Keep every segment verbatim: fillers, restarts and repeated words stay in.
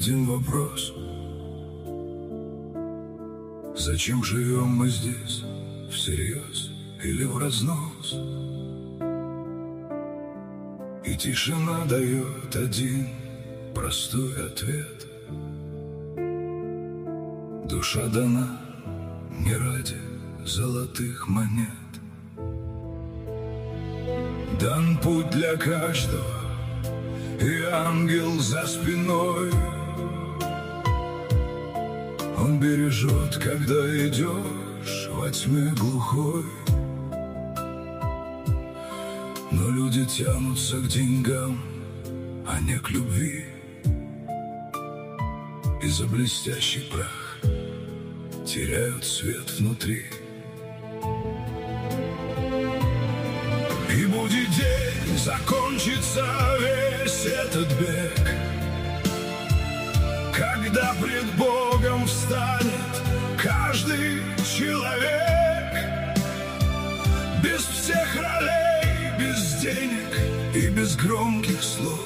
один вопрос: зачем живем мы здесь, всерьез или в разнос? И тишина дает один простой ответ: душа дана не ради золотых монет. Дан путь для каждого, и ангел за спиной. Он бережет, когда идешь во тьме глухой. Но люди тянутся к деньгам, а не к любви. И за блестящий прах теряют свет внутри. И будет день, закончится весь этот бег, когда пред Богом встанет каждый человек, без всех ролей, без денег и без громких слов,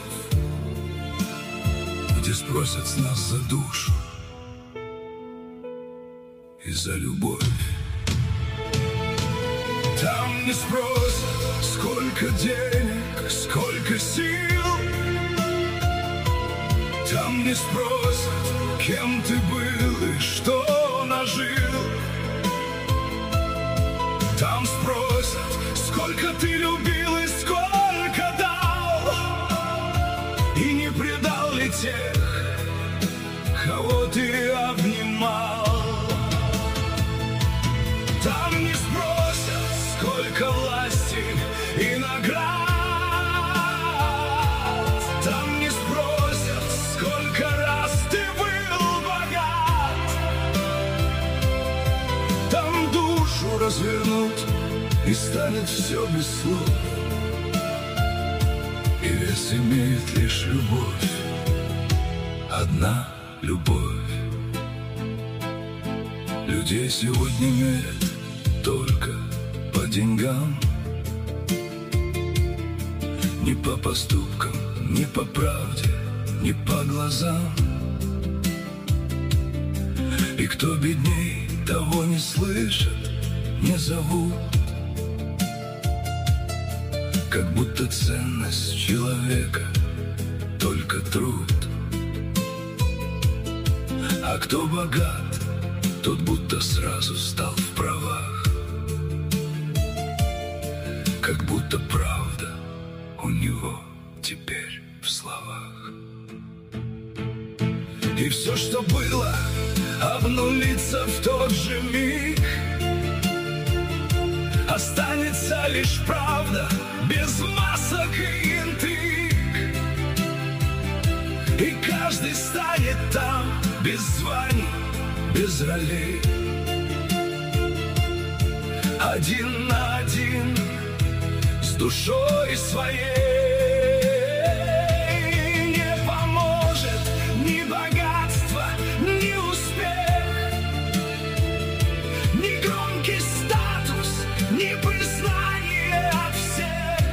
где спросят с нас за душу и за любовь. Там не спросят, сколько денег, сколько сил. Там не спросят, кем ты был и что нажил. Там спросят, сколько ты любил и сколько дал, и не предал ли тех, кого ты обнимал. Там не спросят, сколько власти и наград. Там не спросят, сколько раз ты был богат. Там душу развернут, и станет все без слов, и вес имеет лишь любовь, одна любовь. Людей сегодня мерят только по деньгам, не по поступкам, не по правде, не по глазам. И кто бедней, того не слышат, не зовут, как будто ценность человека только труд. А кто богат, тот будто сразу стал в правах, как будто правда у него теперь в словах. И все, что было, обнулится в тот же миг. Останется лишь правда, без масок и интриг. И каждый станет там, без званий, без ролей, один на один с душой своей. Не поможет ни богатство, ни успех, ни громкий статус, ни признание от всех.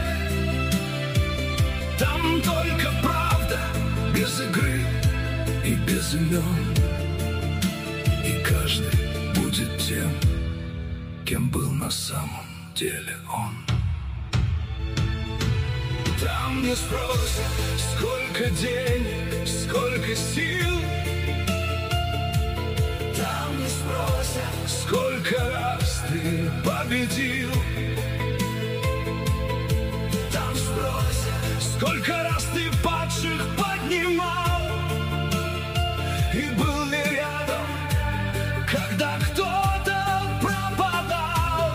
Там только правда, без игры и без имен. И каждый будет тем, кем был на самом деле он. Там не спросят, сколько денег, сколько сил. Там не спросят, сколько раз ты победил. Там спросят, сколько раз ты падших поднимал, и был ли рядом, когда кто-то пропадал.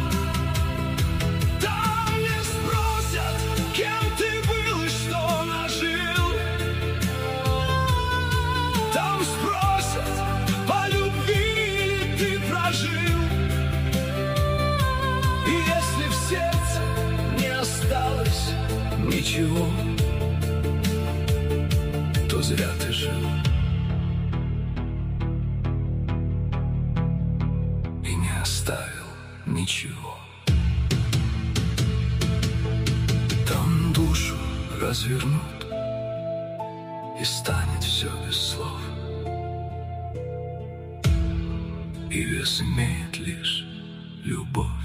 Там не спросят, кем ты был и что нажил. Там спросят, по любви ли ты прожил. И если в сердце не осталось ничего, то зря ты жил. Оставил ничего. Там душу развернут, и станет все без слов. вес имеет лишь любовь.